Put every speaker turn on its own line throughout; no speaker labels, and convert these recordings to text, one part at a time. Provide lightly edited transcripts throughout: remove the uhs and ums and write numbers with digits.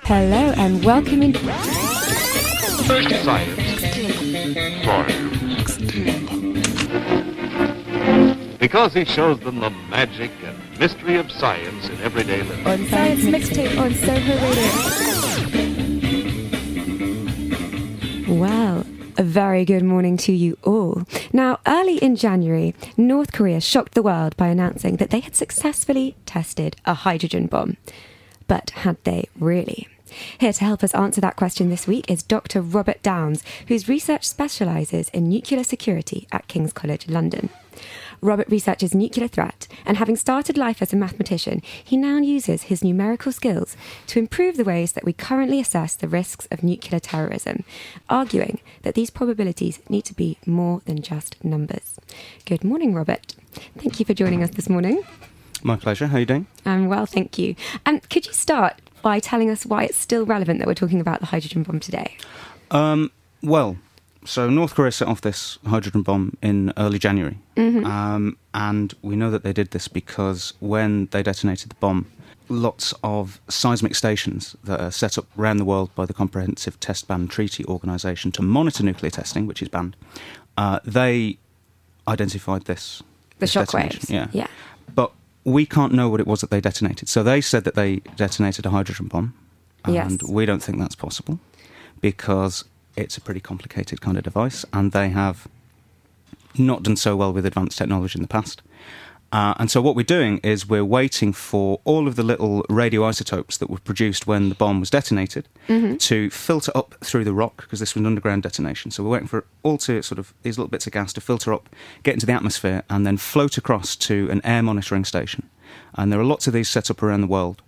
Hello and welcome in.
Science. Because he shows them the magic and mystery of science in everyday living.
On Science Mixtape on Soho Radio. Well, a very good morning to you all. Now, early in January, North Korea shocked the world by announcing that they had successfully tested a hydrogen bomb. But had they really? Here to help us answer that question this week is Dr. Robert Downes, whose research specialises in nuclear security at King's College London. Robert researches nuclear threat, and having started life as a mathematician, he now uses his numerical skills to improve the ways that we currently assess the risks of nuclear terrorism, arguing that these probabilities need to be more than just numbers. Good morning, Robert. Thank you for joining us this morning.
My pleasure. How are you doing?
I'm well, thank you. Could you start by telling us why it's still relevant that we're talking about the hydrogen bomb today?
So North Korea set off this hydrogen bomb in early January. And we know that they did this because when they detonated the bomb, lots of seismic stations that are set up around the world by the Comprehensive Test Ban Treaty Organisation to monitor nuclear testing, which is banned, they identified this.
The shockwaves.
Yeah. But we can't know what it was that they detonated. So they said that they detonated a hydrogen bomb. And we don't think that's possible because it's a pretty complicated kind of device, and they have not done so well with advanced technology in the past. And so what we're doing is we're waiting for all of the little radioisotopes that were produced when the bomb was detonated to filter up through the rock, because this was an underground detonation. So we're waiting for all to sort of these little bits of gas to filter up, get into the atmosphere, and then float across to an air monitoring station. And there are lots of these set up around the world.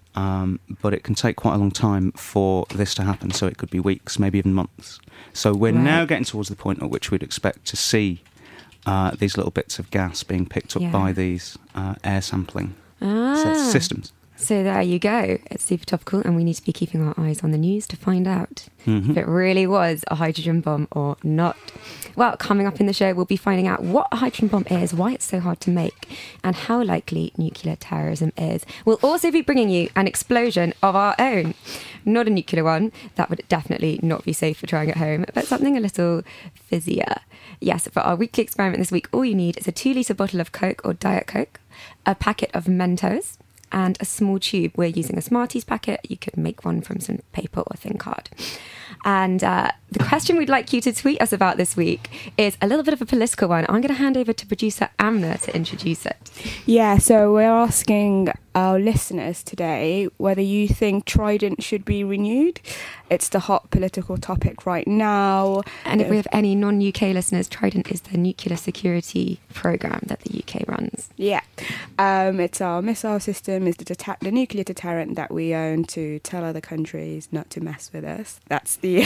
But it can take quite a long time for this to happen, so it could be weeks, maybe even months. So we're now getting towards the point at which we'd expect to see these little bits of gas being picked up by these air sampling systems.
So there you go. It's super topical, and we need to be keeping our eyes on the news to find out if it really was a hydrogen bomb or not. Well, coming up in the show, we'll be finding out what a hydrogen bomb is, why it's so hard to make, and how likely nuclear terrorism is. We'll also be bringing you an explosion of our own. Not a nuclear one. That would definitely not be safe for trying at home, but something a little fizzier. Yes, for our weekly experiment this week, all you need is a 2-litre bottle of Coke or Diet Coke, a packet of Mentos, and a small tube. We're using a Smarties packet. You could make one from some paper or thin card. And the question we'd like you to tweet us about this week is a little bit of a political one. I'm going to hand over to producer Amna to introduce it.
Yeah, so we're asking our listeners today whether you think Trident should be renewed. It's the hot political topic right now.
And if we have any non-UK listeners, Trident is the nuclear security programme that the UK runs.
Yeah, it's our missile system, is the nuclear deterrent that we own to tell other countries not to mess with us. That's the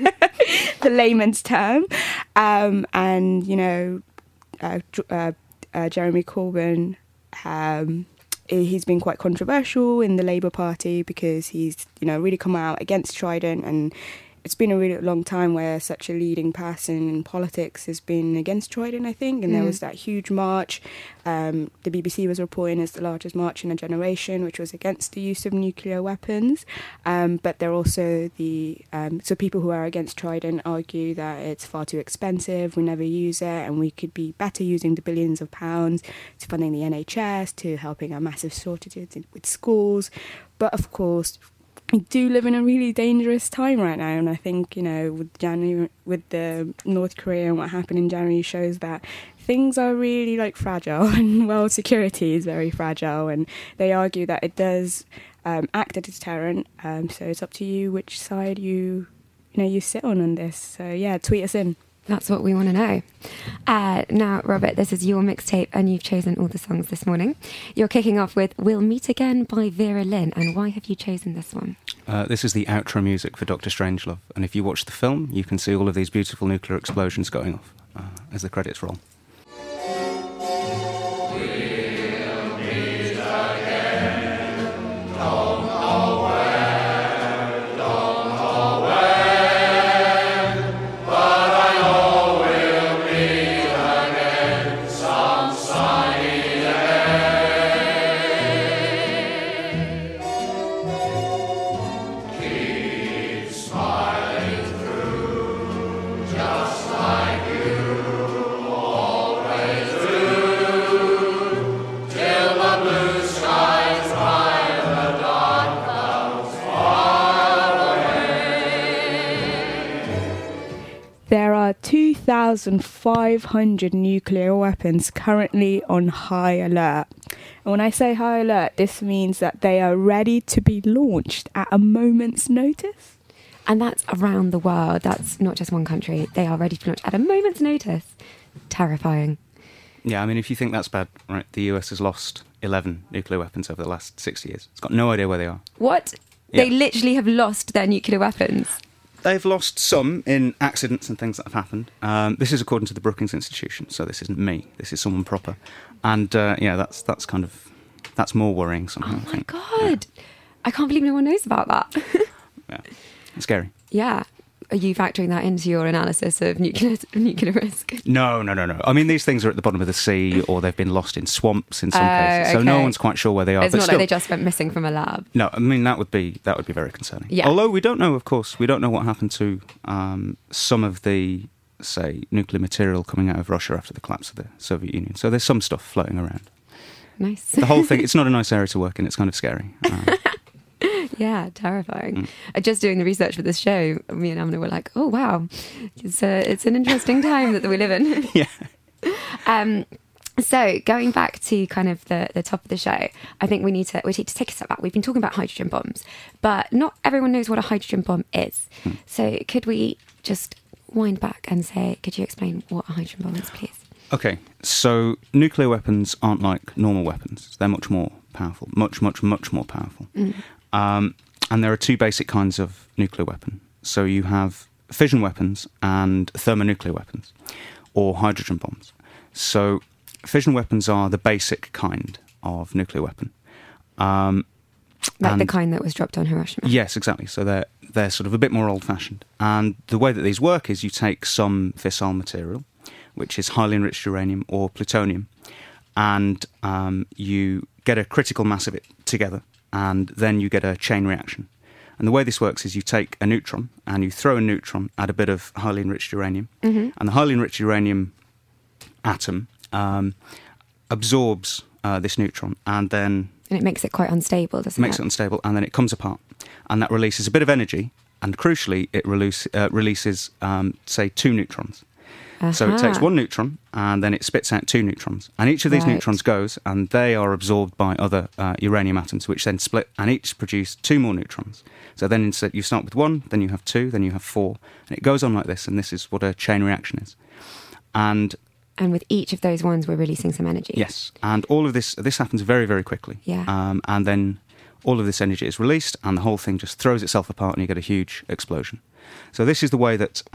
the layman's term. And, you know, Jeremy Corbyn, he's been quite controversial in the Labour Party because he's, you know, really come out against Trident, and it's been a really long time where such a leading person in politics has been against Trident, I think, and there was that huge march. The BBC was reporting as the largest march in a generation, which was against the use of nuclear weapons. But there are also so people who are against Trident argue that it's far too expensive, we never use it, and we could be better using the billions of pounds to funding the NHS, to helping our massive shortages with schools. But of course, we do live in a really dangerous time right now, and I think, you know, with the North Korea and what happened in January shows that things are really like fragile, and world security is very fragile, and they argue that it does act as a deterrent. So it's up to you which side you sit on this. So yeah, tweet us in.
That's what we want to know. Now, Robert, this is your mixtape, and you've chosen all the songs this morning. You're kicking off with We'll Meet Again by Vera Lynn, and why have you chosen this one?
This is the outro music for Dr. Strangelove, and if you watch the film, you can see all of these beautiful nuclear explosions going off as the credits roll.
Keep
2,500 nuclear weapons currently on high alert. And when I say high alert, this means that they are ready to be launched at a moment's notice.
And that's around the world. That's not just one country. They are ready to launch at a moment's notice. Terrifying.
Yeah, I mean, if you think that's bad, right, the US has lost 11 nuclear weapons over the last 60 years. It's got no idea where they are.
What?
Yeah.
They literally have lost their nuclear weapons?
They've lost some in accidents and things that have happened. This is according to the Brookings Institution, so this isn't me. This is someone proper. And, that's more worrying somehow,
Oh,
I think.
my God. Yeah. I can't believe no one knows about that.
Yeah, it's scary.
Yeah. Are you factoring that into your analysis of nuclear risk?
No. I mean, these things are at the bottom of the sea, or they've been lost in swamps in some cases, so no one's quite sure where they are.
It's
but
not
still,
like they just went missing from a lab.
No, I mean that would be very concerning.
Yeah.
Although we don't know, of course, we don't know what happened to some of the, say, nuclear material coming out of Russia after the collapse of the Soviet Union. So there's some stuff floating around.
Nice.
The whole thing, it's not a nice area to work in. It's kind of scary.
Yeah, terrifying. Just doing the research for this show, me and Amna were like, oh, wow, it's an interesting time that we live in.
Yeah.
So going back to kind of the top of the show, I think we need to take a step back. We've been talking about hydrogen bombs, but not everyone knows what a hydrogen bomb is. So could we just wind back and say, could you explain what a hydrogen bomb is, please?
Okay, so nuclear weapons aren't like normal weapons. They're much more powerful, much more powerful. And there are two basic kinds of nuclear weapon. So you have fission weapons and thermonuclear weapons, or hydrogen bombs. So fission weapons are the basic kind of nuclear weapon.
Like the kind that was dropped on Hiroshima?
Yes, exactly. So they're sort of a bit more old-fashioned. And the way that these work is you take some fissile material, which is highly enriched uranium or plutonium, and you get a critical mass of it together, and then you get a chain reaction. And the way this works is you take a neutron and you throw a neutron at a bit of highly enriched uranium, and the highly enriched uranium atom absorbs this neutron, and then...
And it makes it quite unstable, doesn't it?
Makes it unstable, and then it comes apart. And that releases a bit of energy, and crucially, it releases, say, 2 neutrons. So it takes 1 neutron, and then it spits out 2 neutrons. And each of these neutrons goes, and they are absorbed by other uranium atoms, which then split, and each produce 2 more neutrons. So then instead you start with 1, then you have 2, then you have 4. And it goes on like this, and this is what a chain reaction is. And
with each of those ones, we're releasing some energy.
Yes, and all of this happens very, very quickly.
Yeah.
And then all of this energy is released, and the whole thing just throws itself apart, and you get a huge explosion. So this is the way that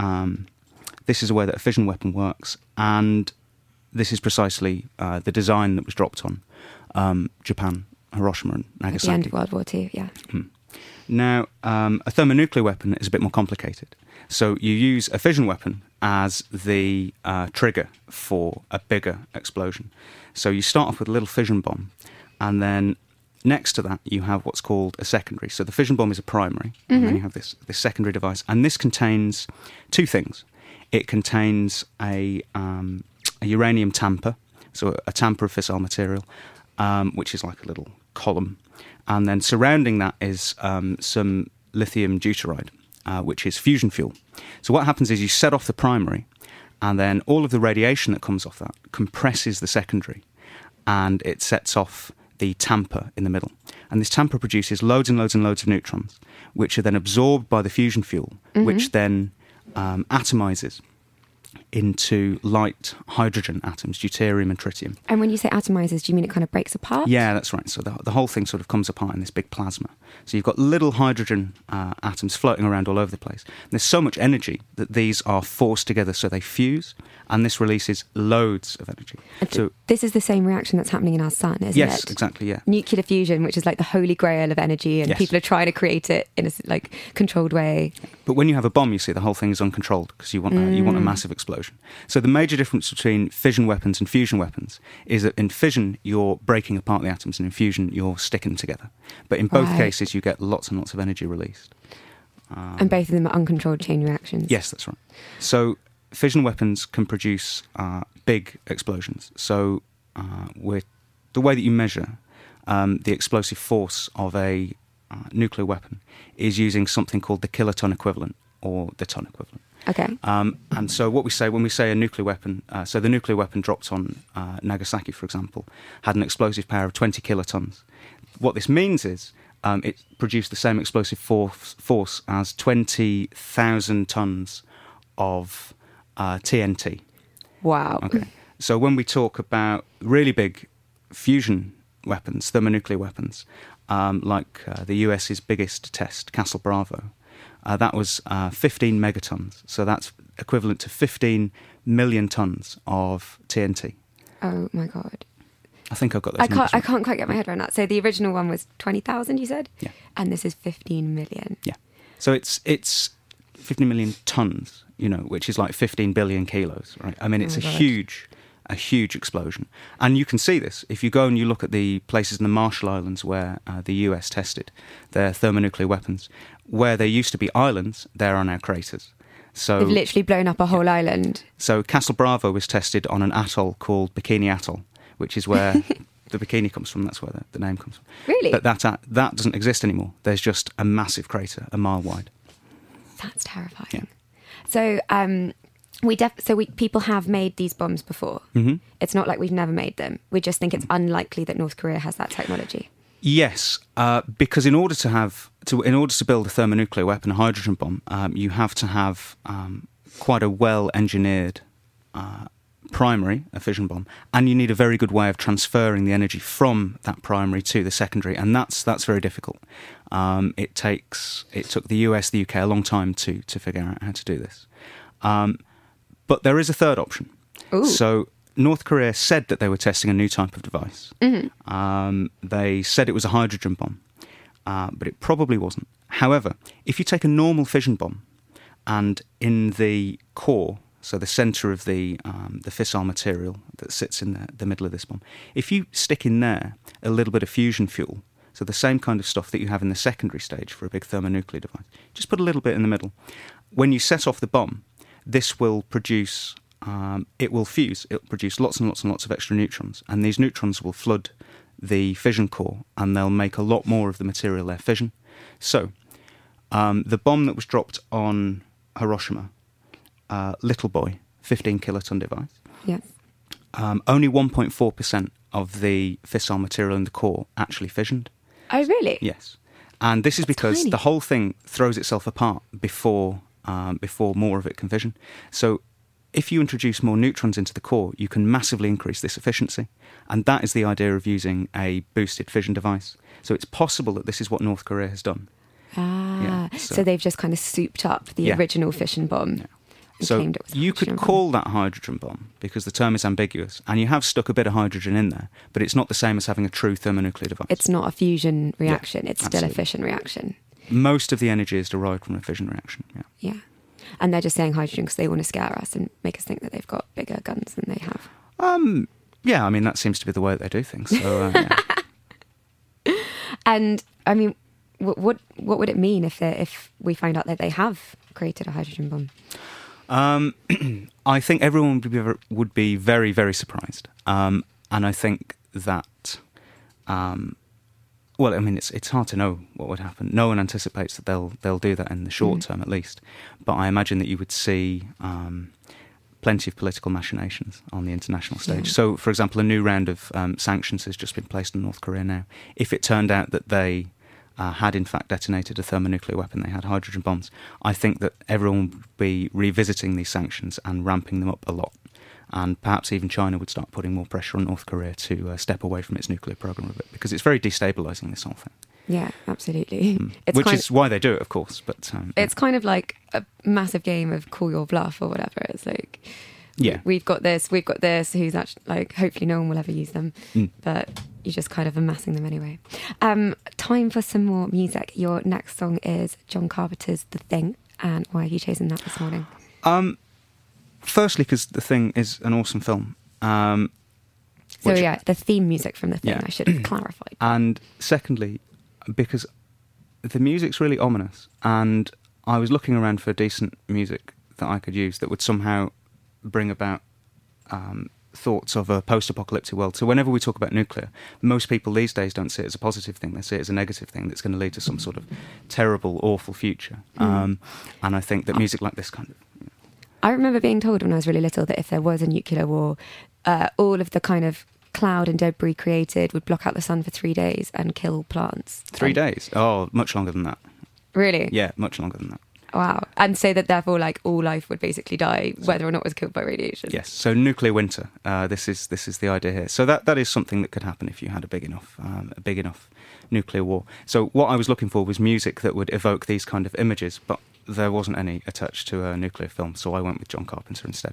a fission weapon works, and this is precisely the design that was dropped on Japan, Hiroshima, and Nagasaki.
At the end of World War II, yeah.
Now, a thermonuclear weapon is a bit more complicated. So you use a fission weapon as the trigger for a bigger explosion. So you start off with a little fission bomb, and then next to that you have what's called a secondary. So the fission bomb is a primary, and then you have this secondary device. And this contains 2 things. It contains a uranium tamper, so a tamper of fissile material, which is like a little column. And then surrounding that is some lithium deuteride, which is fusion fuel. So what happens is you set off the primary, and then all of the radiation that comes off that compresses the secondary, and it sets off the tamper in the middle. And this tamper produces loads and loads and loads of neutrons, which are then absorbed by the fusion fuel, which then atomizes into light hydrogen atoms, deuterium and tritium.
And when you say atomizes, do you mean it kind of breaks apart?
Yeah, that's right. So the whole thing sort of comes apart in this big plasma. So you've got little hydrogen atoms floating around all over the place. And there's so much energy that these are forced together so they fuse, and this releases loads of energy. So
this is the same reaction that's happening in our sun, isn't it?
Yes, exactly, yeah.
Nuclear fusion, which is like the holy grail of energy, and people are trying to create it in a like controlled way.
But when you have a bomb, you see the whole thing is uncontrolled because you want a massive explosion. So the major difference between fission weapons and fusion weapons is that in fission you're breaking apart the atoms, and in fusion you're sticking them together. But in both cases you get lots and lots of energy released.
And both of them are uncontrolled chain reactions.
Yes, that's right. So fission weapons can produce big explosions. So the way that you measure the explosive force of a nuclear weapon is using something called the kiloton equivalent. or the ton equivalent.
Okay.
And so what we say when we say a nuclear weapon, so the nuclear weapon dropped on Nagasaki, for example, had an explosive power of 20 kilotons. What this means is it produced the same explosive force as 20,000 tons of TNT.
Wow.
Okay. So when we talk about really big fusion weapons, thermonuclear weapons, like the US's biggest test, Castle Bravo, that was 15 megatons. So that's equivalent to 15 million tons of TNT.
Oh my God.
I think I've got those numbers.
I can't quite get my head around that. So the original one was 20,000, you said?
Yeah.
And this is 15 million.
Yeah. So it's 15 million tons, which is like 15 billion kilos, right? I mean, it's a huge explosion. And you can see this if you go and you look at the places in the Marshall Islands where the US tested their thermonuclear weapons. Where there used to be islands, there are now craters. So
they've literally blown up a whole island.
So Castle Bravo was tested on an atoll called Bikini Atoll, which is where the bikini comes from. That's where the name comes from.
Really?
But that doesn't exist anymore. There's just a massive crater, a mile wide.
That's terrifying.
Yeah.
So people have made these bombs before.
Mm-hmm.
It's not like we've never made them. We just think it's unlikely that North Korea has that technology.
Yes, because in order to build a thermonuclear weapon, a hydrogen bomb, you have to have quite a well-engineered primary, a fission bomb, and you need a very good way of transferring the energy from that primary to the secondary, and that's very difficult. It took the US, the UK a long time to figure out how to do this. But there is a third option.
Ooh.
So North Korea said that they were testing a new type of device. Mm-hmm. They said it was a hydrogen bomb, but it probably wasn't. However, if you take a normal fission bomb and in the core, so the centre of the fissile material that sits in the middle of this bomb, if you stick in there a little bit of fusion fuel, so the same kind of stuff that you have in the secondary stage for a big thermonuclear device, just put a little bit in the middle. When you set off the bomb, this will produce... it will fuse. It'll produce lots and lots and lots of extra neutrons, and these neutrons will flood the fission core, and they'll make a lot more of the material there fission. So, the bomb that was dropped on Hiroshima, Little Boy, 15 kiloton device.
Yes.
Only 1.4% of the fissile material in the core actually fissioned.
Oh, really?
Yes, and this is because
tiny.
the whole thing throws itself apart before more of it can fission. So, if you introduce more neutrons into the core, you can massively increase this efficiency. And that is the idea of using a boosted fission device. So it's possible that this is what North Korea has done.
So they've just kind of souped up the original fission bomb.
Yeah. So you could call that hydrogen bomb because the term is ambiguous, and you have stuck a bit of hydrogen in there, but it's not the same as having a true thermonuclear device.
It's not a fusion reaction. It's
absolutely.
Still a fission reaction.
Most of the energy is derived from a fission reaction,
Yeah. And they're just saying hydrogen because they want to scare us and make us think that they've got bigger guns than they have.
Yeah, I mean, that seems to be the way they do things. So,
And, I mean, what would it mean if we find out that they have created a hydrogen bomb?
I think everyone would be very, very surprised. And I think that... well, I mean, it's hard to know what would happen. No one anticipates that they'll do that in the short term, at least. But I imagine that you would see plenty of political machinations on the international stage. Yeah. So, for example, a new round of sanctions has just been placed on North Korea now. If it turned out that they had in fact detonated a thermonuclear weapon, they had hydrogen bombs, I think that everyone would be revisiting these sanctions and ramping them up a lot. And perhaps even China would start putting more pressure on North Korea to step away from its nuclear program a bit, because it's very destabilising, this whole thing.
Yeah, absolutely.
Which is why they do it, of course. But
it's kind of like a massive game of call your bluff or whatever. It's like, we've got this, who's actually, like, hopefully no one will ever use them, but you're just kind of amassing them anyway. Time for some more music. Your next song is John Carpenter's The Thing, and why have you chosen that this morning?
Firstly, because The Thing is an awesome film.
The theme music from The Thing, I should have clarified.
And secondly, because the music's really ominous, and I was looking around for decent music that I could use that would somehow bring about thoughts of a post-apocalyptic world. So whenever we talk about nuclear, most people these days don't see it as a positive thing. They see it as a negative thing that's going to lead to some sort of terrible, awful future. And I think that music like this kind of...
I remember being told when I was really little that if there was a nuclear war, all of the kind of cloud and debris created would block out the sun for 3 days and kill plants.
3 days? Oh, much longer than that.
Really?
Yeah, much longer than that.
Wow. And so that therefore, like, all life would basically die, whether or not it was killed by radiation.
Yes. So nuclear winter. This is the idea here. So that is something that could happen if you had a big enough nuclear war. So what I was looking for was music that would evoke these kind of images, but there wasn't any attached to a nuclear film. So I went with John Carpenter instead.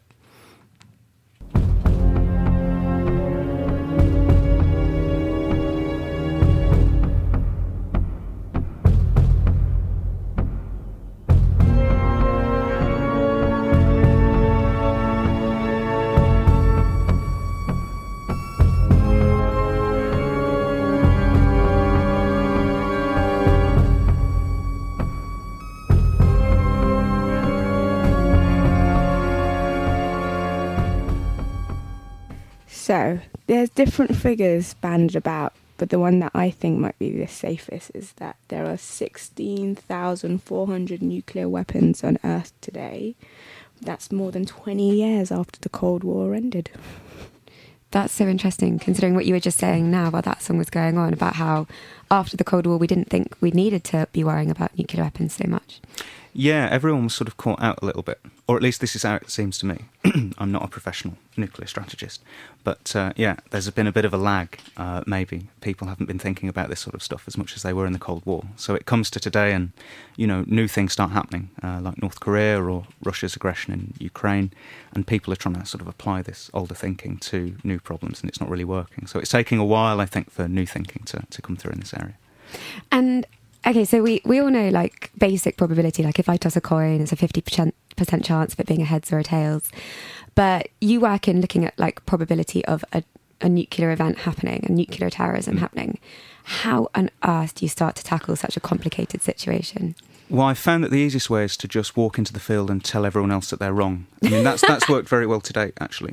So, there's different figures banded about, but the one that I think might be the safest is that there are 16,400 nuclear weapons on Earth today. That's more than 20 years after the Cold War ended.
That's so interesting, considering what you were just saying now while that song was going on, about how after the Cold War we didn't think we needed to be worrying about nuclear weapons so much.
Yeah, everyone was sort of caught out a little bit, or at least this is how it seems to me. I'm not a professional nuclear strategist, but there's been a bit of a lag, maybe. People haven't been thinking about this sort of stuff as much as they were in the Cold War. So it comes to today and, new things start happening, like North Korea or Russia's aggression in Ukraine, and people are trying to sort of apply this older thinking to new problems, and it's not really working. So it's taking a while, I think, for new thinking to come through in this area.
And okay, so we all know, like, basic probability, like if I toss a coin, it's a 50% chance of it being a heads or a tails. But you work in looking at, like, probability of a nuclear event happening, and nuclear terrorism happening. How on earth do you start to tackle such a complicated situation?
Well, I found that the easiest way is to just walk into the field and tell everyone else that they're wrong. I mean, that's worked very well to date, actually.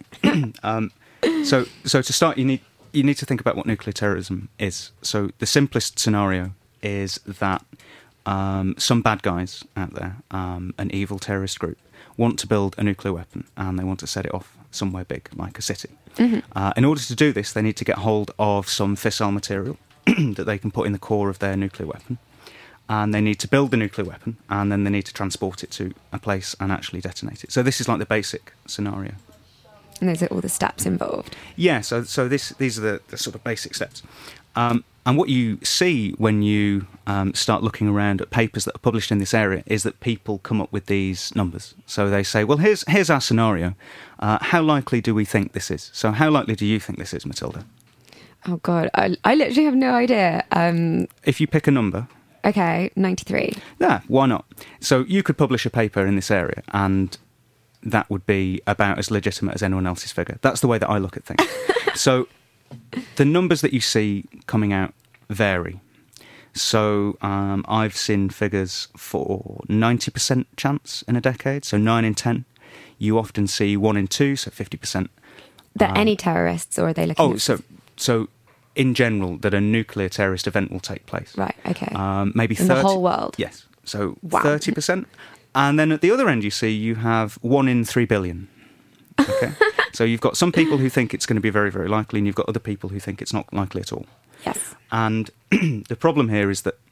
So to start, you need to think about what nuclear terrorism is. So the simplest scenario is that some bad guys out there, an evil terrorist group, want to build a nuclear weapon and they want to set it off somewhere big, like a city. Mm-hmm. In order to do this, they need to get hold of some fissile material that they can put in the core of their nuclear weapon. And they need to build the nuclear weapon, and then they need to transport it to a place and actually detonate it. So this is like the basic scenario.
And those are all the steps involved.
Yeah, so these are the sort of basic steps. And what you see when you start looking around at papers that are published in this area is that people come up with these numbers. So they say, well, here's our scenario. How likely do we think this is? So how likely do you think this is, Matilda?
Oh, God, I literally have no idea.
If you pick a number...
Okay, 93.
Yeah, why not? So you could publish a paper in this area and that would be about as legitimate as anyone else's figure. That's the way that I look at things. So the numbers that you see coming out vary. So I've seen figures for 90% chance in a decade, so 9 in 10. You often see 1 in 2, so 50%.
That any terrorists, or are they looking at...
So in general, that a nuclear terrorist event will take place.
Right, okay.
Maybe 30%.
In the whole world?
Yes. So
wow.
30%. And then at the other end, you see you have 1 in 3 billion. Okay. So you've got some people who think it's going to be very, very likely, and you've got other people who think it's not likely at all.
Yes.
And the problem here is that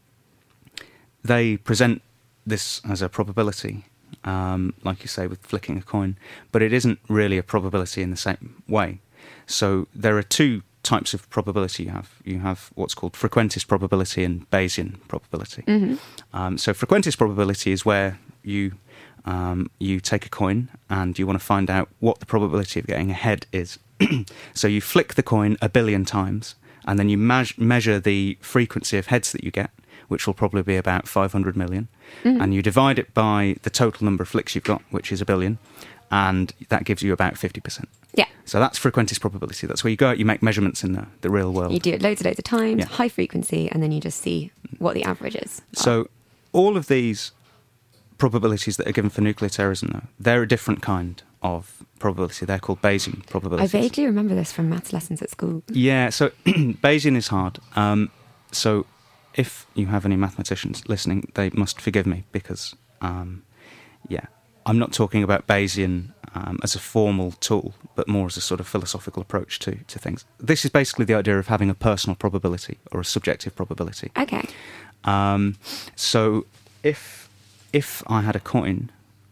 they present this as a probability, like you say, with flicking a coin, but it isn't really a probability in the same way. So there are two types of probability you have. You have what's called frequentist probability and Bayesian probability. Mm-hmm. So frequentist probability is where you take a coin and you want to find out what the probability of getting a head is. So you flick the coin 1 billion times, and then you measure the frequency of heads that you get, which will probably be about 500 million, and you divide it by the total number of flicks you've got, which is 1 billion, and that gives you about 50%.
Yeah.
So that's frequentist probability. That's where you go out, you make measurements in the real world.
You do it loads of times, yeah. High frequency, and then you just see what the average is.
So all of these probabilities that are given for nuclear terrorism, though, they're a different kind of probability. They're called Bayesian probabilities.
I vaguely remember this from maths lessons at school.
Yeah, so Bayesian is hard. So if you have any mathematicians listening, they must forgive me because, I'm not talking about Bayesian as a formal tool, but more as a sort of philosophical approach to things. This is basically the idea of having a personal probability or a subjective probability.
Okay.
So if I had a coin,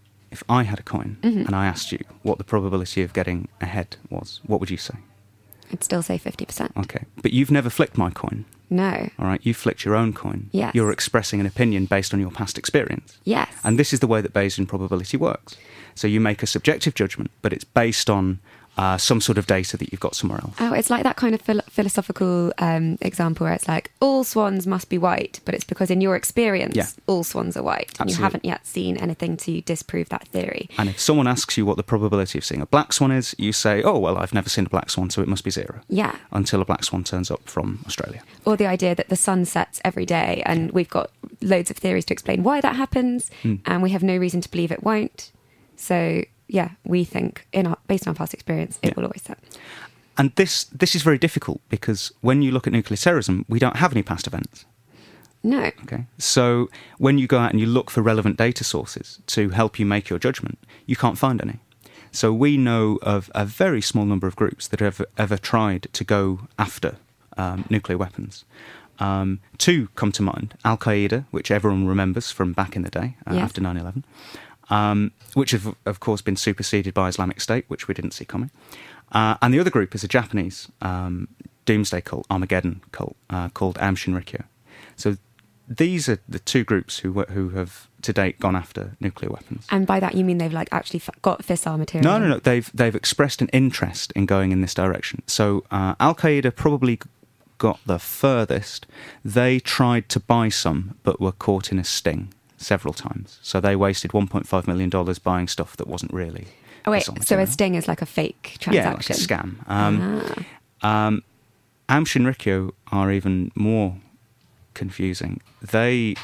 and I asked you what the probability of getting ahead was, what would you say?
I'd still say 50%.
Okay, but you've never flicked my coin.
No.
All right, you flicked your own coin.
Yes.
You're expressing an opinion based on your past experience.
Yes.
And this is the way that Bayesian probability works. So you make a subjective judgment, but it's based on some sort of data that you've got somewhere else.
Oh, it's like that kind of philosophical example where it's like, all swans must be white, but it's because in your experience, all swans are white. And you haven't yet seen anything to disprove that theory.
And if someone asks you what the probability of seeing a black swan is, you say, oh, well, I've never seen a black swan, so it must be 0.
Yeah.
Until a black swan turns up from Australia.
Or the idea that the sun sets every day, and we've got loads of theories to explain why that happens, and we have no reason to believe it won't. So... yeah, we think, based on our past experience, it will always set.
And this is very difficult because when you look at nuclear terrorism, we don't have any past events.
No.
Okay. So when you go out and you look for relevant data sources to help you make your judgment, you can't find any. So we know of a very small number of groups that have ever tried to go after nuclear weapons. 2 come to mind. Al-Qaeda, which everyone remembers from back in the day, after 9/11. Which have, of course, been superseded by Islamic State, which we didn't see coming. And the other group is a Japanese doomsday cult, Armageddon cult, called Aum Shinrikyo. So these are the 2 groups who have, to date, gone after nuclear weapons.
And by that you mean they've actually got fissile material?
No. They've expressed an interest in going in this direction. So Al-Qaeda probably got the furthest. They tried to buy some, but were caught in a sting several times. So they wasted $1.5 million buying stuff that wasn't really...
Oh, wait, so a sting is like a fake transaction?
Yeah, like a scam. Aum Shinrikyo are even more confusing. They're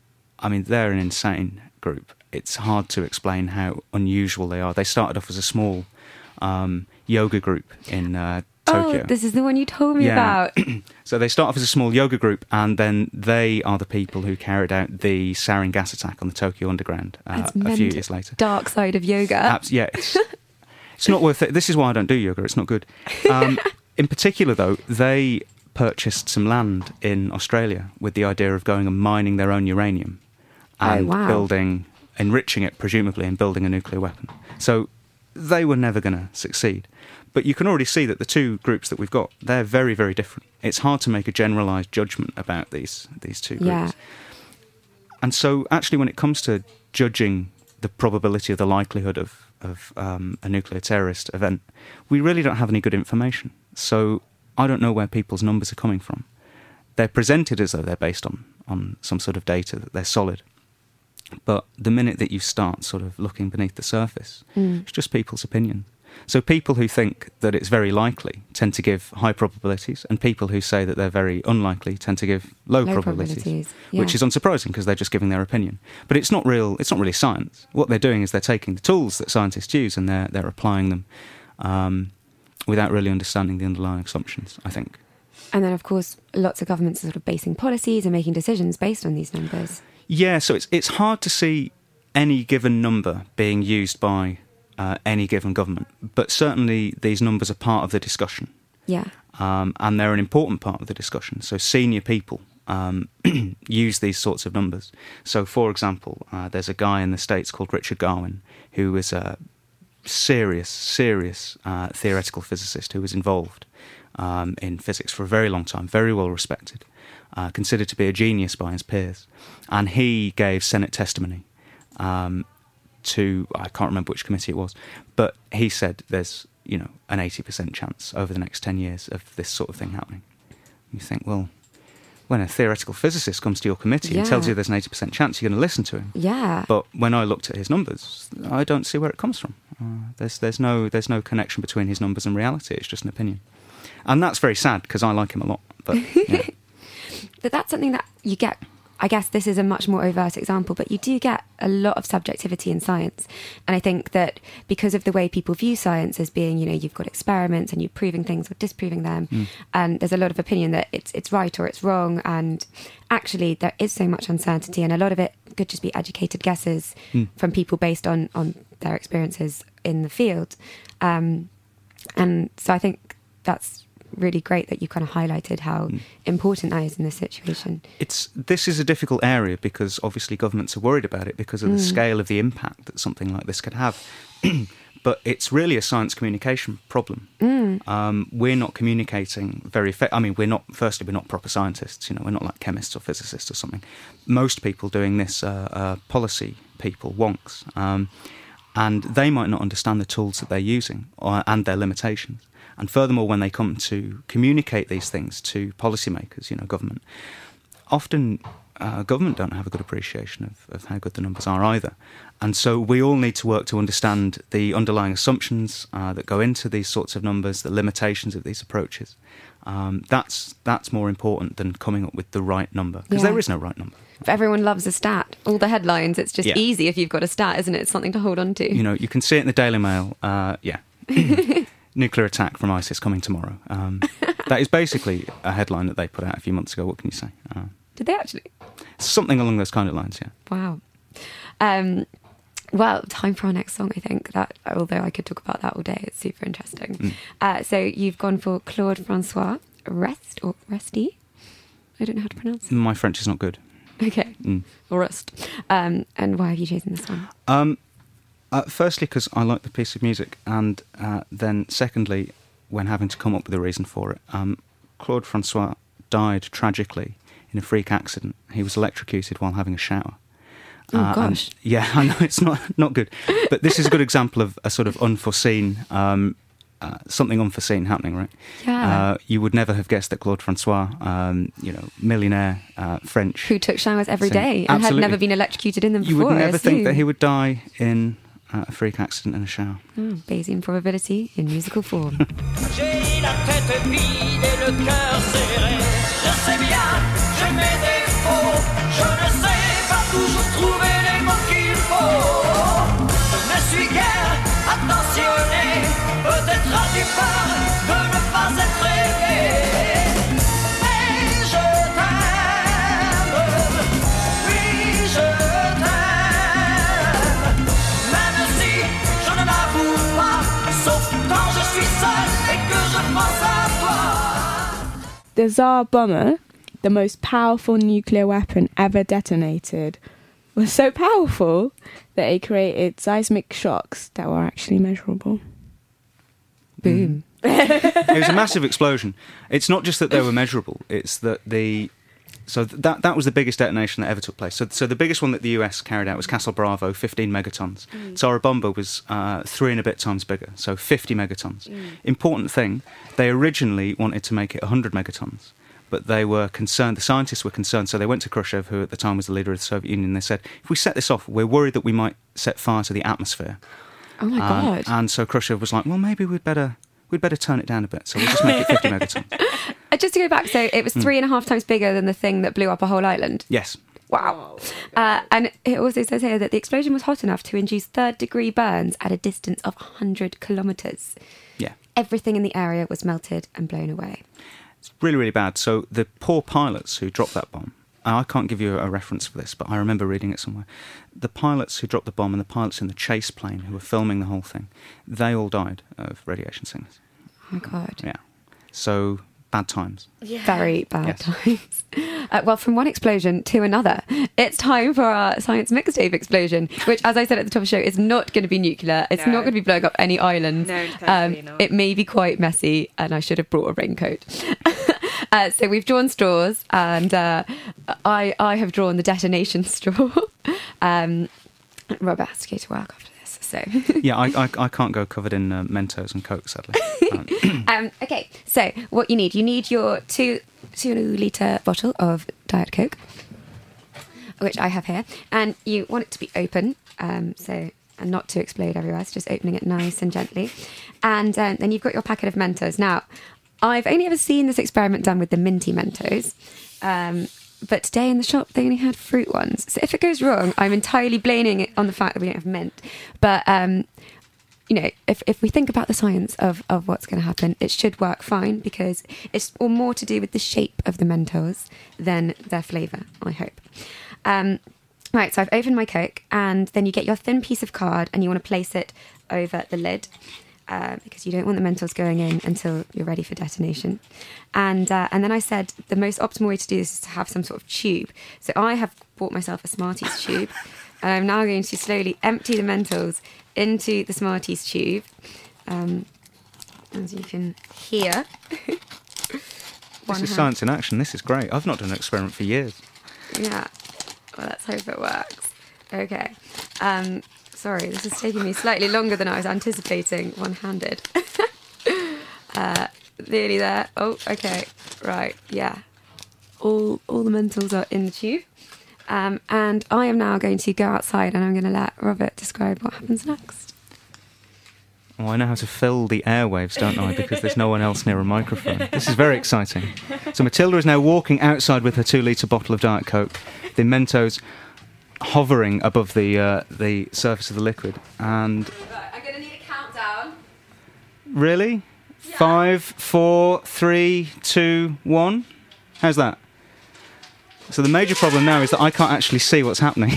an insane group. It's hard to explain how unusual they are. They started off as a small yoga group in Tokyo.
Oh, this is the one you told me about.
So they start off as a small yoga group, and then they are the people who carried out the sarin gas attack on the Tokyo Underground a few years later.
Dark side of yoga.
It's not worth it. This is why I don't do yoga. It's not good. In particular, though, they purchased some land in Australia with the idea of going and mining their own uranium and enriching it, presumably, and building a nuclear weapon. So they were never going to succeed. But you can already see that the 2 groups that we've got, they're very, very different. It's hard to make a generalised judgment about these 2 groups.
Yeah.
And so, actually, when it comes to judging the probability of the likelihood of a nuclear terrorist event, we really don't have any good information. So I don't know where people's numbers are coming from. They're presented as though they're based on some sort of data, that they're solid. But the minute that you start sort of looking beneath the surface, it's just people's opinion. So people who think that it's very likely tend to give high probabilities, and people who say that they're very unlikely tend to give low probabilities. Which is unsurprising because they're just giving their opinion. But it's not really science. What they're doing is they're taking the tools that scientists use and they're applying them without really understanding the underlying assumptions, I think.
And then, of course, lots of governments are sort of basing policies and making decisions based on these numbers. Yeah,
so it's hard to see any given number being used by any given government, but certainly these numbers are part of the discussion.
Yeah.
And they're an important part of the discussion. So senior people use these sorts of numbers. So, for example, there's a guy in the States called Richard Garwin, who is a serious theoretical physicist who was involved in physics for a very long time, very well respected, considered to be a genius by his peers. And he gave Senate testimony to, I can't remember which committee it was, but he said there's, an 80% chance over the next 10 years of this sort of thing happening. You think, well, when a theoretical physicist comes to your committee and tells you there's an 80% chance, you're going to listen to him.
Yeah.
But when I looked at his numbers, I don't see where it comes from. There's no connection between his numbers and reality. It's just an opinion. And that's very sad because I like him a lot. But,
but that's something that you get I guess this is a much more overt example, but you do get a lot of subjectivity in science. And I think that because of the way people view science as being, you've got experiments and you're proving things or disproving them, and there's a lot of opinion that it's right or it's wrong. And actually, there is so much uncertainty, and a lot of it could just be educated guesses from people based on their experiences in the field. And so I think that's really great that you kind of highlighted how important that is in this situation.
This is a difficult area because obviously governments are worried about it because of the scale of the impact that something like this could have. But it's really a science communication problem. We're not communicating very effectively. We're not proper scientists. We're not like chemists or physicists or something. Most people doing this are policy people, wonks. And they might not understand the tools that they're using and their limitations. And furthermore, when they come to communicate these things to policymakers, government, often government don't have a good appreciation of how good the numbers are either. And so we all need to work to understand the underlying assumptions that go into these sorts of numbers, the limitations of these approaches. That's more important than coming up with the right number, because there is no right number.
But everyone loves a stat. All the headlines, it's just easy if you've got a stat, isn't it? It's something to hold on to.
You can see it in the Daily Mail. Nuclear attack from ISIS coming tomorrow. That is basically a headline that they put out a few months ago. What can you say?
Did they actually?
Something along those kind of lines, yeah.
Wow. Well, time for our next song, I think. That, although I could talk about that all day, it's super interesting. So you've gone for Claude Francois, Rest or Resty? I don't know how to pronounce it.
My French is not good.
Okay. Rest. And why have you chosen this one?
Firstly, because I like the piece of music, and then secondly, when having to come up with a reason for it. Claude Francois died tragically in a freak accident. He was electrocuted while having a shower.
Oh, gosh.
I know, it's not good. But this is a good example of a sort of unforeseen, something unforeseen happening, right?
Yeah.
You would never have guessed that Claude Francois, millionaire, French...
Who took showers every day and had never been electrocuted in them before.
You would never think that he would die in a freak accident in a shower.
Bayesian probability in musical form.
J'ai la tête vide et le cœur serré. Je sais bien, j'ai mes défauts. Je ne sais pas toujours trouver les mots qu'il faut. Je ne suis guère attentionné. Peut-être as-tu peur de ne pas être aimé. Mais je t'aime. Oui, je t'aime. Même si je ne l'avoue pas. Sauf quand je suis seul et que je pense à toi.
The Tsar bomber, the most powerful nuclear weapon ever detonated, was so powerful that it created seismic shocks that were actually measurable.
Boom.
It was a massive explosion. It's not just that they were measurable, it's that that was the biggest detonation that ever took place. So the biggest one that the US carried out was Castle Bravo, 15 megatons. Tsar Bomba was 3 and a bit times bigger, so 50 megatons. Important thing, they originally wanted to make it 100 megatons, but they were concerned, the scientists were concerned, so they went to Khrushchev, who at the time was the leader of the Soviet Union, and they said, if we set this off, we're worried that we might set fire to the atmosphere.
Oh my God.
And so Khrushchev was like, well, maybe we'd better turn it down a bit, so we'll just make it 50 megatons.
Just to go back, so it was 3.5 times bigger than the thing that blew up a whole island?
Yes.
Wow. And it also says here that the explosion was hot enough to induce third-degree burns at a distance of 100 kilometres.
Yeah.
Everything in the area was melted and blown away.
It's really, really bad. So the poor pilots who dropped that bomb, I can't give you a reference for this, but I remember reading it somewhere. The pilots who dropped the bomb and the pilots in the chase plane who were filming the whole thing, they all died of radiation sickness.
Oh my God.
Yeah. So bad times.
Yeah. Very bad times. Well, from one explosion to another, it's time for our science mixtape explosion, which, as I said at the top of the show, is not going to be nuclear. It's not going to be blowing up any islands.
No, totally not.
It may be quite messy, and I should have brought a raincoat. So we've drawn straws, and I have drawn the detonation straw. Robert has to go to work after this, so...
Yeah, I can't go covered in Mentos and Coke, sadly.
Okay, so what you need your 2 litre bottle of Diet Coke, which I have here, and you want it to be open, and not to explode everywhere, so just opening it nice and gently. And then you've got your packet of Mentos. Now, I've only ever seen this experiment done with the minty Mentos, but today in the shop they only had fruit ones. So if it goes wrong, I'm entirely blaming it on the fact that we don't have mint. But if we think about the science of what's going to happen, it should work fine, because it's all more to do with the shape of the Mentos than their flavour, I hope. Right, so I've opened my Coke, and then you get your thin piece of card and you want to place it over the lid, because you don't want the Mentos going in until you're ready for detonation. And then I said the most optimal way to do this is to have some sort of tube. So I have bought myself a Smarties tube, and I'm now going to slowly empty the Mentos into the Smarties tube. As you can hear.
This is science in action. This is great. I've not done an experiment for years.
Yeah. Well, let's hope it works. Okay. Sorry, this is taking me slightly longer than I was anticipating, one-handed. Nearly there. Oh, okay. Right, yeah. All the Mentos are in the tube. And I am now going to go outside, and I'm going to let Robert describe what happens next.
Oh, I know how to fill the airwaves, don't I? Because there's no one else near a microphone. This is very exciting. So Matilda is now walking outside with her 2-litre bottle of Diet Coke, the Mentos hovering above the surface of the liquid. And
right, I'm going to need a countdown.
Really?
Yeah.
5, 4, 3, 2, 1. How's that? So the major problem now is that I can't actually see what's happening.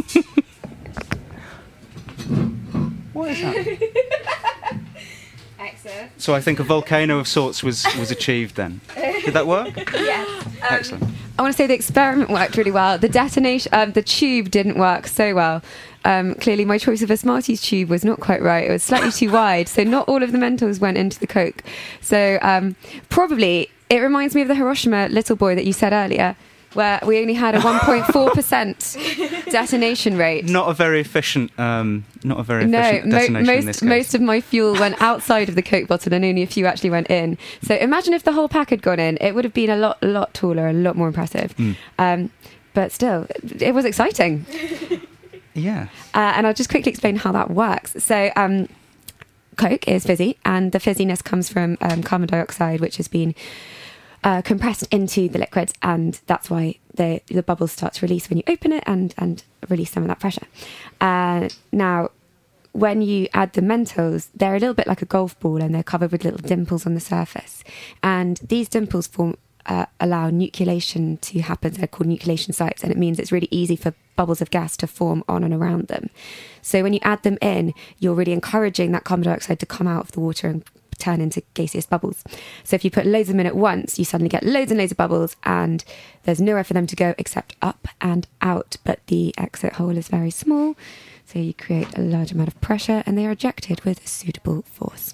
What is that?
Excellent.
So I think a volcano of sorts was achieved then. Did that work?
Yes.
Excellent.
I want to say the experiment worked really well. The detonation, the tube didn't work so well. Clearly my choice of a Smarties tube was not quite right. It was slightly too wide, so not all of the Mentos went into the Coke. So probably it reminds me of the Hiroshima little boy that you said earlier, where we only had a 1.4% detonation rate.
Not a very efficient detonation in this case.
Most of my fuel went outside of the Coke bottle, and only a few actually went in. So imagine if the whole pack had gone in, it would have been a lot taller, a lot more impressive. But still, it was exciting.
Yeah.
And I'll just quickly explain how that works. So Coke is fizzy, and the fizziness comes from carbon dioxide, which has been compressed into the liquids, and that's why the bubbles start to release when you open it and release some of that pressure. Now, when you add the Mentos, they're a little bit like a golf ball, and they're covered with little dimples on the surface. And these dimples allow nucleation to happen. They're called nucleation sites, and it means it's really easy for bubbles of gas to form on and around them. So when you add them in, you're really encouraging that carbon dioxide to come out of the water and turn into gaseous bubbles. So if you put loads of them in at once, you suddenly get loads and loads of bubbles, and there's nowhere for them to go except up and out, but the exit hole is very small, so you create a large amount of pressure, and they are ejected with suitable force.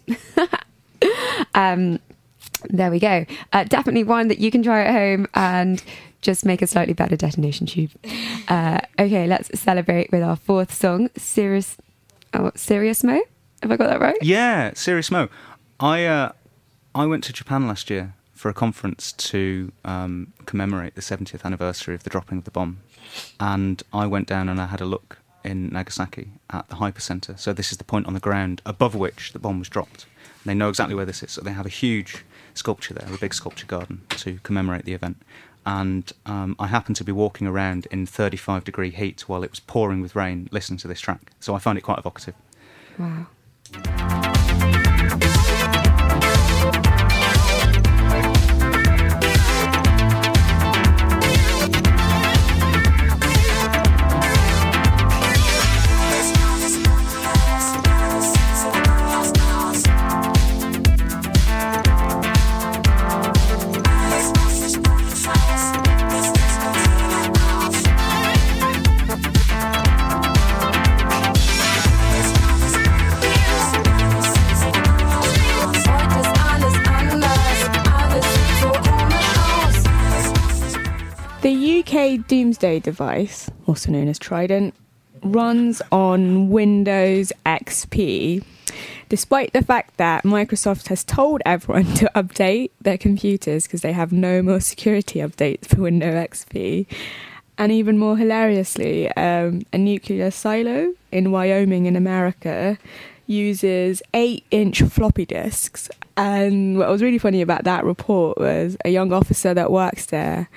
There we go. Definitely one that you can try at home and just make a slightly better detonation tube. Okay, let's celebrate with our fourth song, Serious Mo. Have I got that right?
Yeah, Serious Mo. I went to Japan last year for a conference to commemorate the 70th anniversary of the dropping of the bomb. And I went down and I had a look in Nagasaki at the Hypercenter. So this is the point on the ground above which the bomb was dropped. And they know exactly where this is. So they have a huge sculpture there, a big sculpture garden to commemorate the event. And I happened to be walking around in 35-degree heat while it was pouring with rain, listening to this track. So I found it quite evocative.
Wow.
The UK Doomsday device, also known as Trident, runs on Windows XP, despite the fact that Microsoft has told everyone to update their computers because they have no more security updates for Windows XP. And even more hilariously, a nuclear silo in Wyoming in America uses 8-inch floppy disks. And what was really funny about that report was a young officer that works there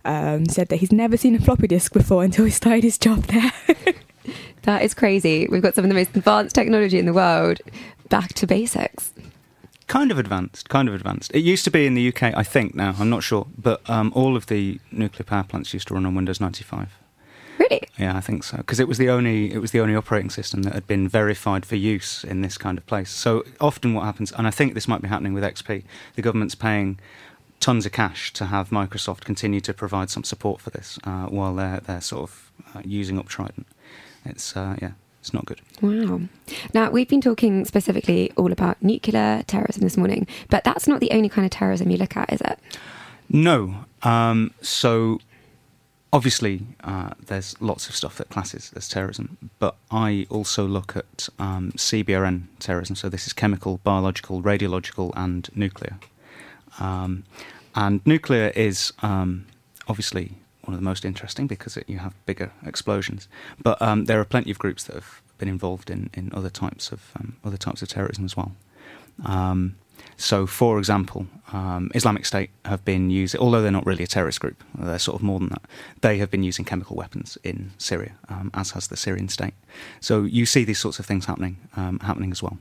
said that he's never seen a floppy disk before until he started his job there.
That is crazy. We've got some of the most advanced technology in the world. Back to basics.
Kind of advanced. It used to be in the UK, I think now, I'm not sure, but all of the nuclear power plants used to run on Windows 95.
Really?
Yeah, I think so, because it was the only operating system that had been verified for use in this kind of place. So often what happens, and I think this might be happening with XP, the government's paying tons of cash to have Microsoft continue to provide some support for this while they're sort of using up Trident. It's not good.
Wow. Now, we've been talking specifically all about nuclear terrorism this morning, but that's not the only kind of terrorism you look at, is it?
No. So, obviously, there's lots of stuff that classes as terrorism, but I also look at CBRN terrorism. So this is chemical, biological, radiological, and nuclear. And nuclear is obviously one of the most interesting because you have bigger explosions. But there are plenty of groups that have been involved in other types of terrorism as well. So, for example, Islamic State have been using, although they're not really a terrorist group, they're sort of more than that, they have been using chemical weapons in Syria, as has the Syrian state. So you see these sorts of things happening as well.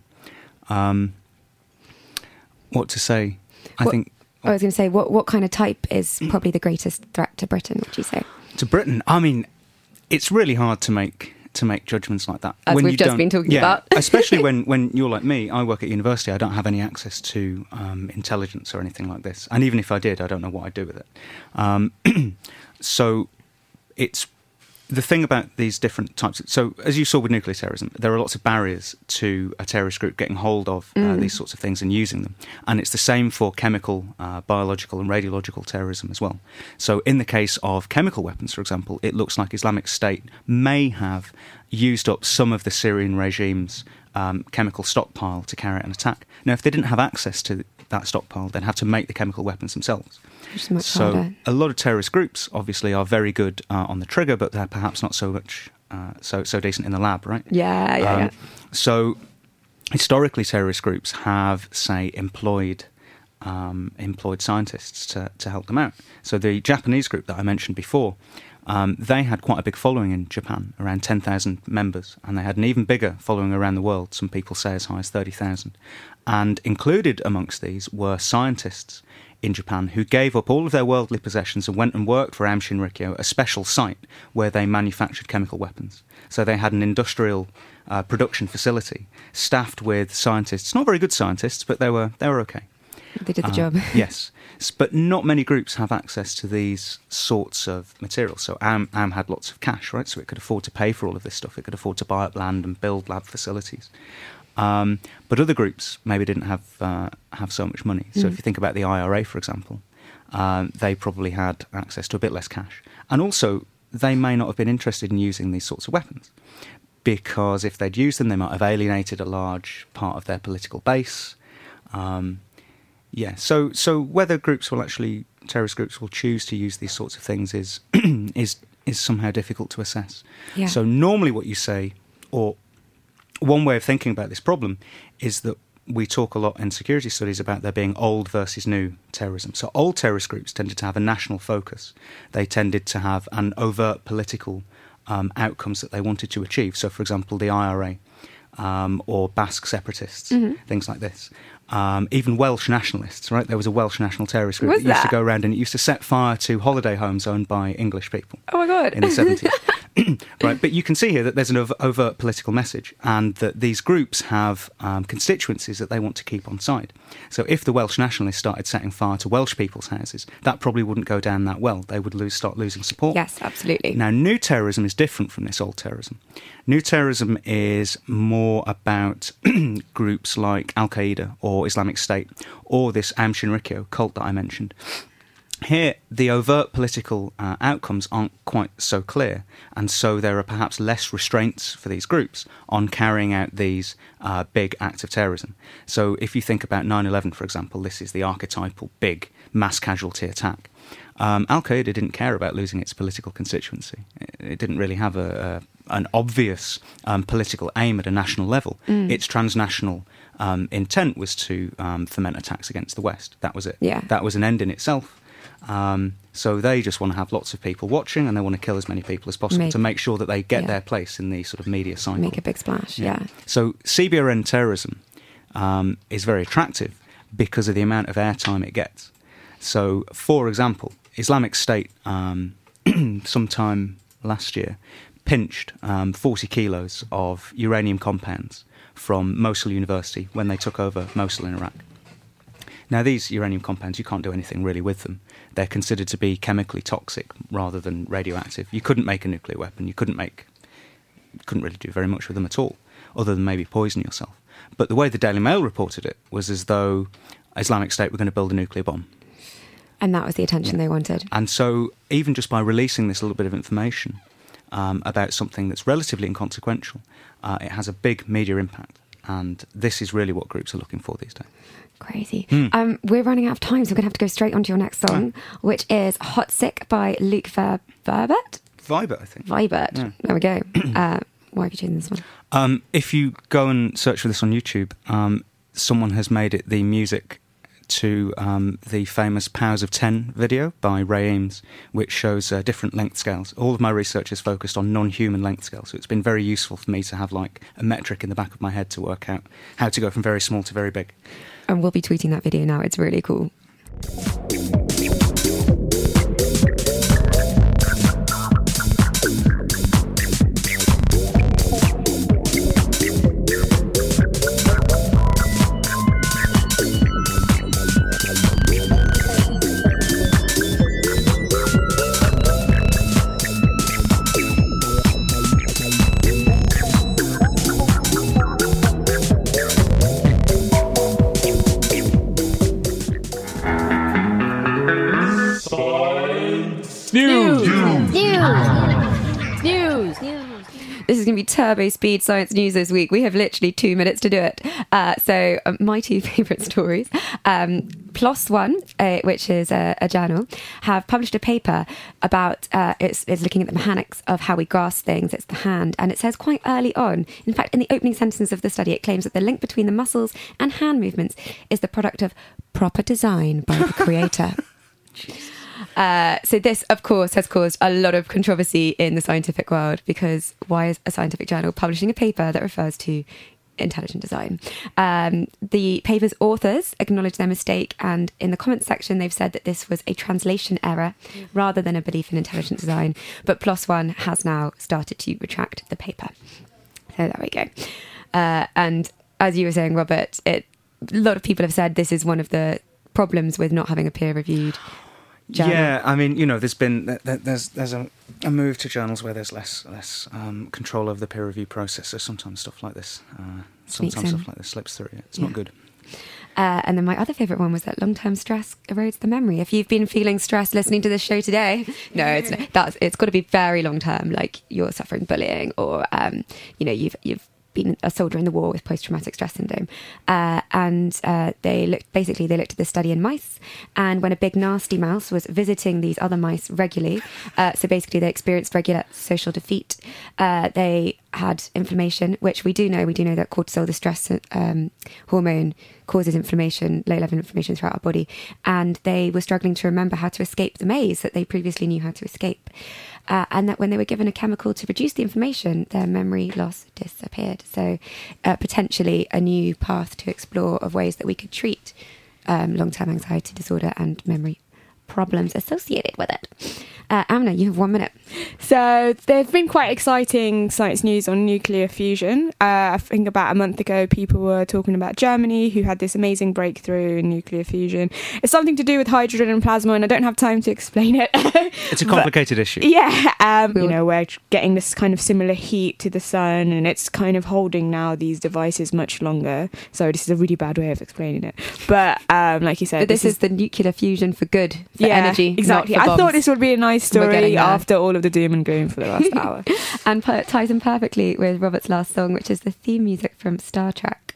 What to say? I think...
I was going to say, what kind of type is probably the greatest threat to Britain, would you say?
To Britain? I mean, it's really hard to make judgments like that.
As we've just been talking about.
Especially when you're like me, I work at university, I don't have any access to intelligence or anything like this. And even if I did, I don't know what I'd do with it. So it's the thing about these different types. So as you saw with nuclear terrorism, there are lots of barriers to a terrorist group getting hold of these sorts of things and using them. And it's the same for chemical, biological and radiological terrorism as well. So in the case of chemical weapons, for example, it looks like Islamic State may have used up some of the Syrian regime's chemical stockpile to carry out an attack. Now, if they didn't have access to that stockpile, they'd have to make the chemical weapons themselves. So harder. A lot of terrorist groups obviously are very good on the trigger, but they're perhaps not so much so decent in the lab, right?
Yeah.
So historically, terrorist groups have, say, employed scientists to help them out. So the Japanese group that I mentioned before, they had quite a big following in Japan, around 10,000 members, and they had an even bigger following around the world, some people say as high as 30,000. And included amongst these were scientists in Japan who gave up all of their worldly possessions and went and worked for Aum Shinrikyo, a special site where they manufactured chemical weapons. So they had an industrial production facility staffed with scientists, not very good scientists, but they were okay.
They did the job.
Yes. But not many groups have access to these sorts of materials. So Aum had lots of cash, right? So it could afford to pay for all of this stuff. It could afford to buy up land and build lab facilities. But other groups maybe didn't have so much money. So if you think about the IRA, for example, they probably had access to a bit less cash. And also, they may not have been interested in using these sorts of weapons, because if they'd used them, they might have alienated a large part of their political base. So whether terrorist groups will choose to use these sorts of things is somehow difficult to assess.
Yeah.
So normally what you say, or one way of thinking about this problem, is that we talk a lot in security studies about there being old versus new terrorism. So old terrorist groups tended to have a national focus. They tended to have an overt political outcomes that they wanted to achieve. So, for example, the IRA or Basque separatists, things like this. Even Welsh nationalists, right? There was a Welsh national terrorist group that used to go around and it used to set fire to holiday homes owned by English people.
Oh my God.
In the 70s. Right, but you can see here that there's an overt political message, and that these groups have constituencies that they want to keep on side. So if the Welsh nationalists started setting fire to Welsh people's houses, that probably wouldn't go down that well. They would start losing support.
Yes, absolutely.
Now, new terrorism is different from this old terrorism. New terrorism is more about groups like Al-Qaeda or Islamic State or this Aum Shinrikyo cult that I mentioned. Here, the overt political outcomes aren't quite so clear, and so there are perhaps less restraints for these groups on carrying out these big acts of terrorism. So if you think about 9/11, for example, this is the archetypal big mass casualty attack. Al-Qaeda didn't care about losing its political constituency. It didn't really have an obvious political aim at a national level. Its transnational intent was to foment attacks against the West. That was it.
Yeah.
That was an end in itself. So they just want to have lots of people watching, and they want to kill as many people as possible to make sure that they get their place in the sort of media cycle.
Make a big splash,
So CBRN terrorism is very attractive because of the amount of airtime it gets. So, for example, Islamic State, sometime last year, pinched 40 kilos of uranium compounds from Mosul University when they took over Mosul in Iraq. Now, these uranium compounds, you can't do anything really with them. They're considered to be chemically toxic rather than radioactive. You couldn't make a nuclear weapon. You couldn't really do very much with them at all, other than maybe poison yourself. But the way the Daily Mail reported it was as though Islamic State were going to build a nuclear bomb.
And that was the attention they wanted.
And so even just by releasing this little bit of information about something that's relatively inconsequential, it has a big media impact. And this is really what groups are looking for these days.
Crazy. We're running out of time, so we're going to have to go straight on to your next song, which is Hot Sick by Luke Vibert?
Vibert, I think.
Vibert. Yeah. There we go. Why have you chosen this one?
If you go and search for this on YouTube, someone has made it the music to the famous Powers of 10 video by Ray Eames, which shows different length scales. All of my research is focused on non-human length scales, so it's been very useful for me to have like a metric in the back of my head to work out how to go from very small to very big.
And we'll be tweeting that video now. It's really cool. This is going to be turbo speed science news this week. We have literally 2 minutes to do it. So my two favourite stories. PLOS One, which is a journal, have published a paper about, it's looking at the mechanics of how we grasp things. It's the hand. And it says quite early on, in fact, in the opening sentence of the study, it claims that the link between the muscles and hand movements is the product of proper design by the creator. So this, of course, has caused a lot of controversy in the scientific world, because why is a scientific journal publishing a paper that refers to intelligent design? The paper's authors acknowledged their mistake, and in the comments section they've said that this was a translation error rather than a belief in intelligent design. But PLOS One has now started to retract the paper. So there we go. And as you were saying, Robert, a lot of people have said this is one of the problems with not having a peer-reviewed journal. Yeah,
I mean, there's been there's a move to journals where there's less control over the peer review process. So sometimes stuff like this, stuff like this slips through. It's not good.
And then my other favourite one was that long-term stress erodes the memory. If you've been feeling stressed listening to this show today, it's got to be very long-term. Like you're suffering bullying, or you've been a soldier in the war with post-traumatic stress syndrome, and they looked at the study in mice, and when a big nasty mouse was visiting these other mice regularly, so basically they experienced regular social defeat, they had inflammation, which we do know that cortisol, the stress hormone, causes inflammation, low level inflammation throughout our body, and they were struggling to remember how to escape the maze that they previously knew how to escape. And that when they were given a chemical to reduce the inflammation, their memory loss disappeared. So potentially a new path to explore of ways that we could treat long-term anxiety disorder and memory problems associated with it. Amna, you have 1 minute.
So there've been quite exciting science news on nuclear fusion. I think about a month ago people were talking about Germany, who had this amazing breakthrough in nuclear fusion. It's something to do with hydrogen and plasma, and I don't have time to explain it.
It's a complicated issue.
Yeah, we're getting this kind of similar heat to the sun, and it's kind of holding now these devices much longer. So this is a really bad way of explaining it. But like you said,
but this is the nuclear fusion for good, for energy,
exactly.
Not for bombs.
I thought this would be a nice story after all of the doom and gloom for the last hour.
And ties in perfectly with Robert's last song, which is the theme music from Star Trek.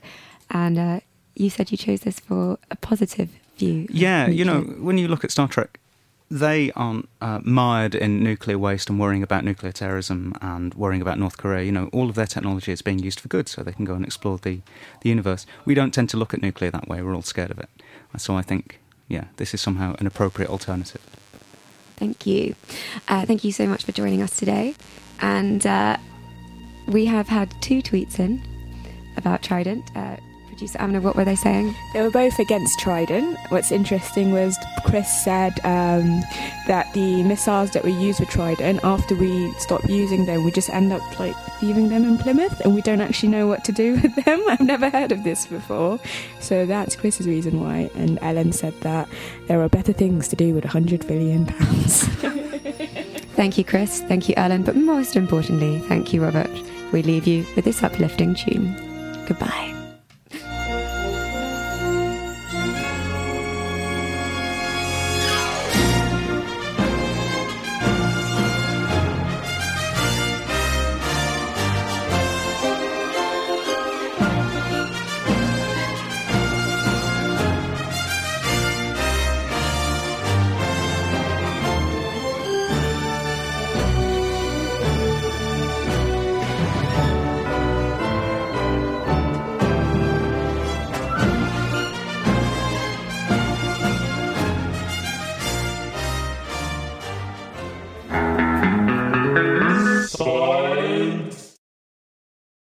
And you said you chose this for a positive view.
Yeah, when you look at Star Trek, they aren't mired in nuclear waste and worrying about nuclear terrorism and worrying about North Korea. All of their technology is being used for good, so they can go and explore the universe. We don't tend to look at nuclear that way. We're all scared of it. So I think this is somehow an appropriate alternative.
Thank you. Thank you so much for joining us today. And we have had 2 tweets in about Trident. Producer Amna, what were they saying?
They were both against Trident. What's interesting was Chris said that the missiles that we use with Trident, after we stop using them, we just end up like leaving them in Plymouth and we don't actually know what to do with them. I've never heard of this before. So that's Chris's reason why. And Ellen said that there are better things to do with £100 billion.
Thank you, Chris. Thank you, Ellen. But most importantly, thank you, Robert. We leave you with this uplifting tune. Goodbye.